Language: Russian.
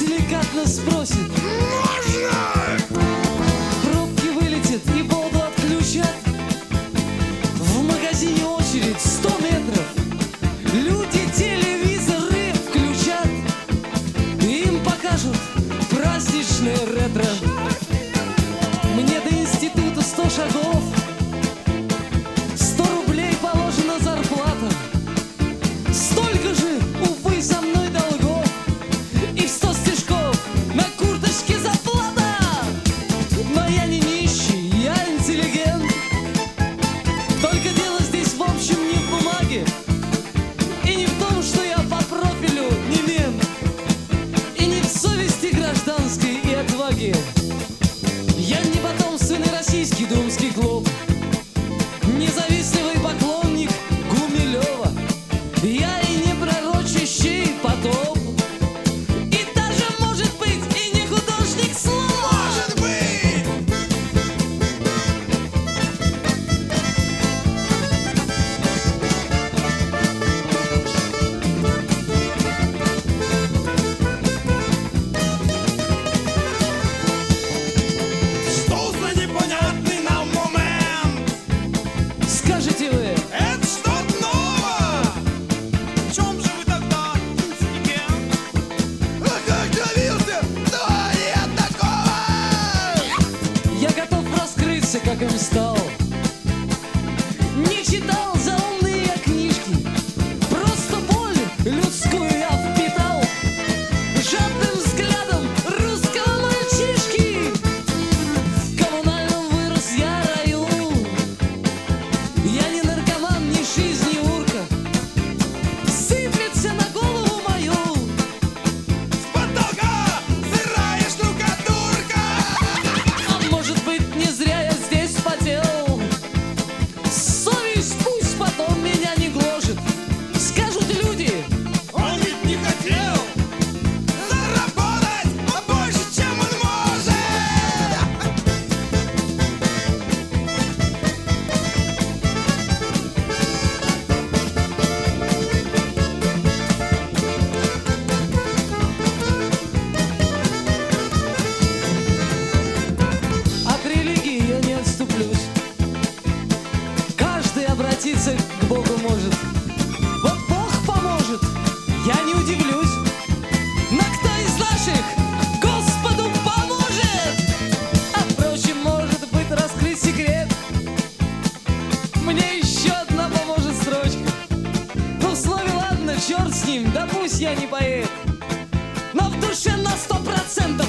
деликатно спросит: можно? Пробки вылетят и воду отключат. В магазине очередь 100 метров. Люди телевизоры включат. Им покажут праздничное ретро. Мне до института 100 шагов. 100 рублей положена зарплата. Столько же, увы, со мной долгов. И в 100 стишков на курточке заплата. Но я не нищий, я интеллигент. Только дело здесь в общем не в бумаге. И не в том, что я по профилю не мент. И не в совести гражданской и отваге. Я не потомственный российский думский клуб, независимый поклонник Гумилева. Я и не пророчащий потоп. И даже, может быть, и не художник слова. Может быть! Что за непонятный нам момент? Скажете вы, Это что-то новое! В чем же вы тогда интеллигент? А как добился? Да нет такого! я готов раскрыться, как им стал. Не читал заумные я книжки, просто боль людскую я впитал жадным взглядом русского мальчишки. В коммунальном вырос я раю. Я не наркоман, ни шиз, ни урка. Сыплется на голову мою. С потолка сырая штукатурка! А может быть, не зря я здесь потел. Совесть пусть потом меня не гложет. Скажут люди, Он ведь не хотел заработать больше, чем он может! от религии я не отступлюсь. Каждый обратиться к Богу может. Вот Бог поможет, я не удивлюсь. Но кто из наших Господу поможет? А впрочем, может быть, раскрыть секрет. Мне еще одна поможет строчка. Ну, в слове ладно, черт с ним, да пусть я не поэт. Но в душе на 100%